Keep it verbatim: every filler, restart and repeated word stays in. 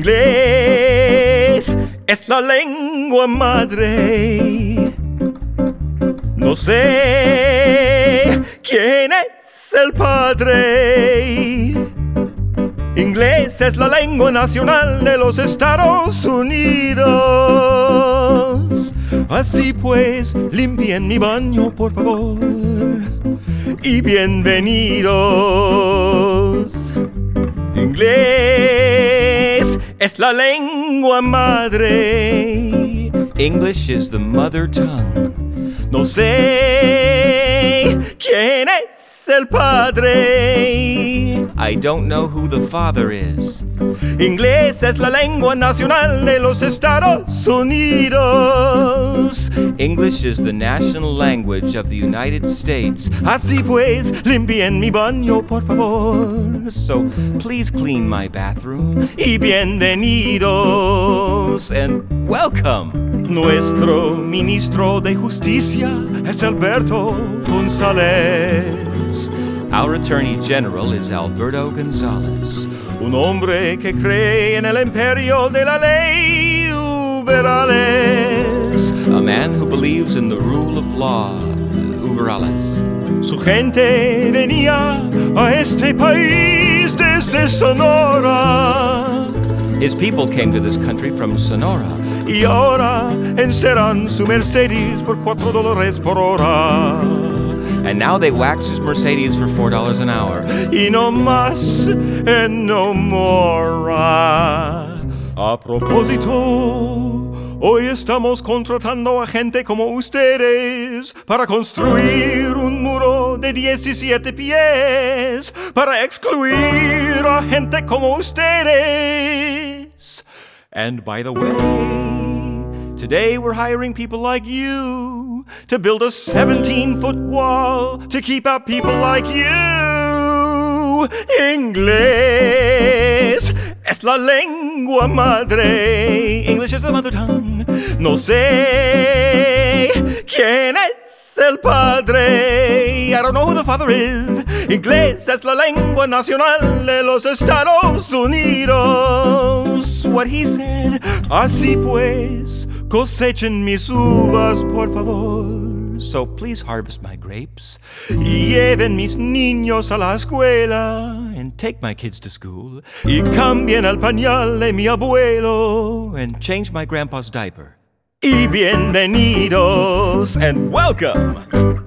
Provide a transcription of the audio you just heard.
Inglés es la lengua madre. No sé quién es el padre. Inglés es la lengua nacional de los Estados Unidos. Así pues, limpien mi baño, por favor, y bienvenidos. Inglés es la lengua madre. English is the mother tongue. No sé quién es el padre. I don't know who the father is. Inglés es la lengua nacional de los Estados Unidos. English is the national language of the United States. Así pues, limpien mi baño, por favor. So please clean my bathroom. Y bienvenidos and welcome. Nuestro ministro de Justicia es Alberto González. Our Attorney General is Alberto González, un hombre que cree en el imperio de la ley uberales. A man who believes in the rule of law, uberales. Su gente venía a este país desde Sonora. His people came to this country from Sonora. Y ahora enceran su Mercedes por cuatro dólares por hora. And now they wax his Mercedes for four dollars an hour. Y no más and no more. A propósito, hoy estamos contratando a gente como ustedes para construir un muro de diecisiete pies para excluir a gente como ustedes. And by the way, today we're hiring people like you to build a seventeen-foot wall to keep out people like you. Inglés es la lengua madre. English is the mother tongue. No sé quién es el padre. I don't know who the father is. Inglés es la lengua nacional de los Estados Unidos. What he said. Así pues, cosechen mis uvas, por favor. So please harvest my grapes. Lleven mis niños a la escuela and take my kids to school. Y cambien el pañal de mi abuelo and change my grandpa's diaper. Y bienvenidos and welcome.